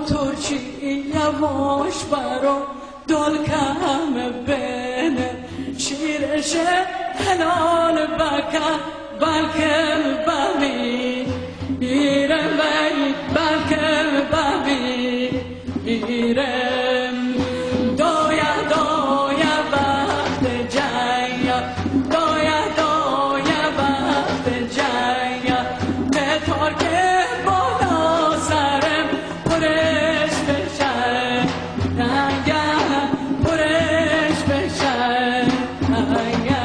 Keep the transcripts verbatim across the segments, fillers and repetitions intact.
موتورچی یواش برو دلکم بینه شیرش حلال بکن بلکه بمی ایرم بی بلکه بمی ایرم دویا دویا وقت جایا دویا دویا وقت جایا بطور که بالا سرم پرش بشه نگه پرش بشه نگه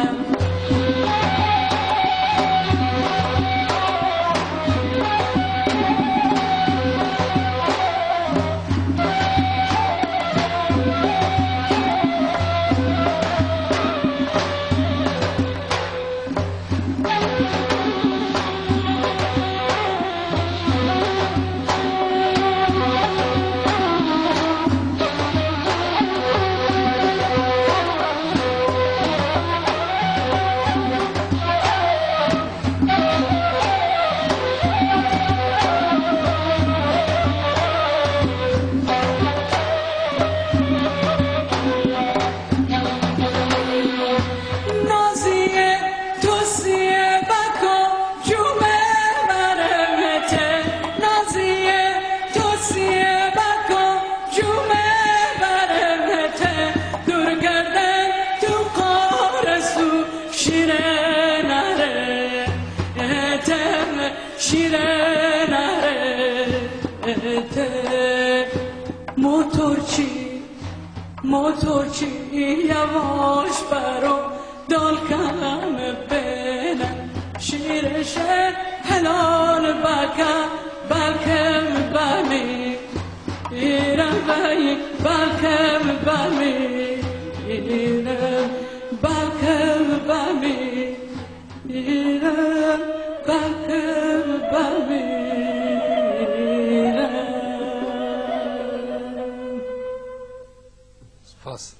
موتورچی موتورچی یواش برو دلکم بینه شیرش حلال بکن بلکه بمی ایرم بی بلکه بمی ایرم بلکه بمی ایرم بلکه بمی سپاس.